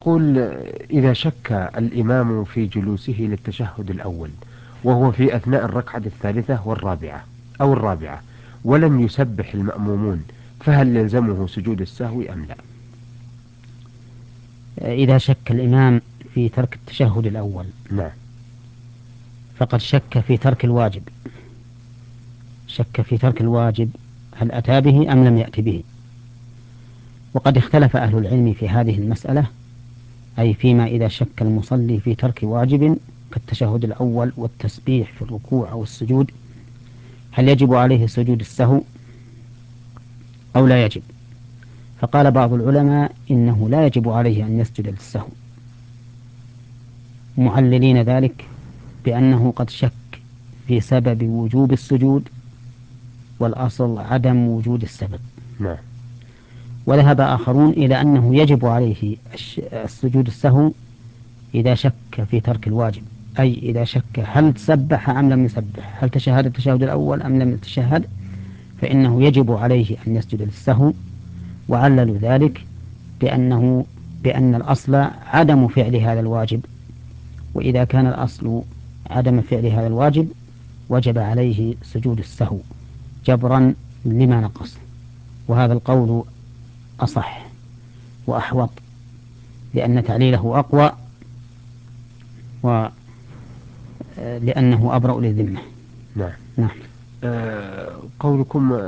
قل إذا شك الإمام في جلوسه للتشهد الأول وهو في أثناء الركعة الثالثة والرابعة أو الرابعة ولم يسبح المأمومون، فهل يلزمه سجود السهو أم لا؟ إذا شك الإمام في ترك التشهد الأول نعم. فقد شك في ترك الواجب، شك في ترك الواجب هل أتى به أم لم يأت به. وقد اختلف أهل العلم في هذه المسألة، أي فيما إذا شك المصلي في ترك واجب كالتشهد الأول والتسبيح في الركوع أو السجود، هل يجب عليه سجود السهو أو لا يجب. فقال بعض العلماء إنه لا يجب عليه أن يسجد للسهو، معللين ذلك بأنه قد شك في سبب وجوب السجود، والأصل عدم وجود السبب. نعم. وذهب آخرون إلى أنه يجب عليه السجود السهو إذا شك في ترك الواجب، أي إذا شك هل تسبح أم لم يسبح، هل تشهد التشهد الأول أم لم يتشهد، فإنه يجب عليه أن يسجد للسهو. وعللوا ذلك بأن الأصل عدم فعل هذا الواجب، وإذا كان الأصل عدم فعل هذا الواجب وجب عليه سجود السهو جبرا لما نقص. وهذا القول أصح وأحوط، لأن تعليله أقوى، ولأنه أبرأ للذمة. نعم. نعم. قولكم